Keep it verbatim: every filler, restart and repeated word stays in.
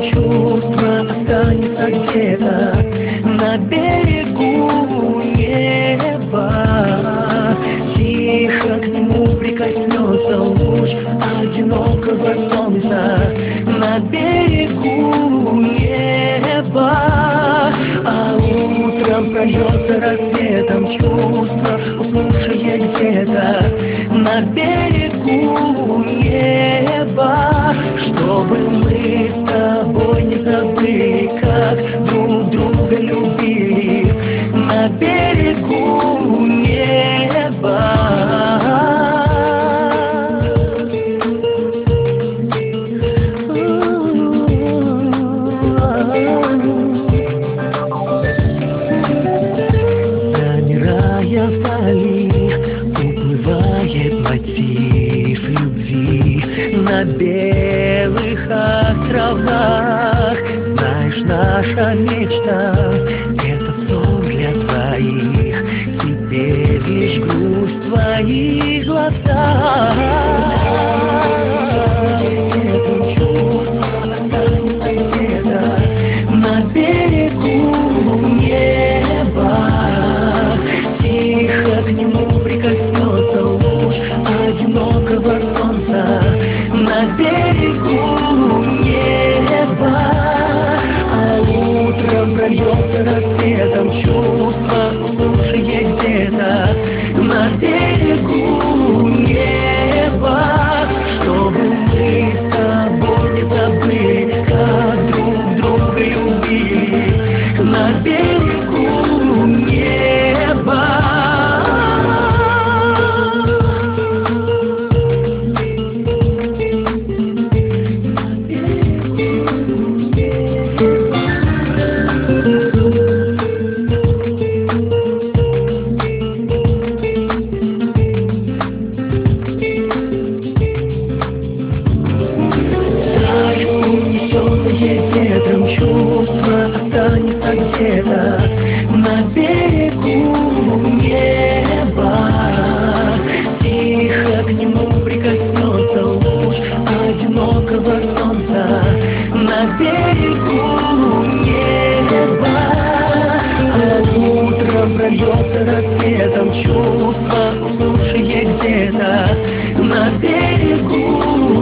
чувство останется где-то на берегу неба. Тихо к нему прикоснется луч одинокого солнца на берегу неба. А утром прольется рассветом чувство, уснувшее где-то на берегу неба. Чтобы мы с тобой не забыли, как друг друга любили на берегу неба. Замирая вдали, уплывает мотив любви на белых островах. Знаешь, наша мечта — это сон для двоих. Теперь лишь грусть в твоих глазах. Чувство останется где-то на берегу неба. Тихо к нему прикоснется луч одинокого солнца на берегу неба. А утром прольется рассветом чувство, уснувшее где-то на берегу неба. Чтобы мы с тобой не забыли, как друг друга любили на берегу неба. Ветром чувство останется где-то на берегу неба. Тихо к нему прикоснется луч одинокого солнца на берегу неба. А утром прольется рассветом чувство, уснувшее где-то на берегу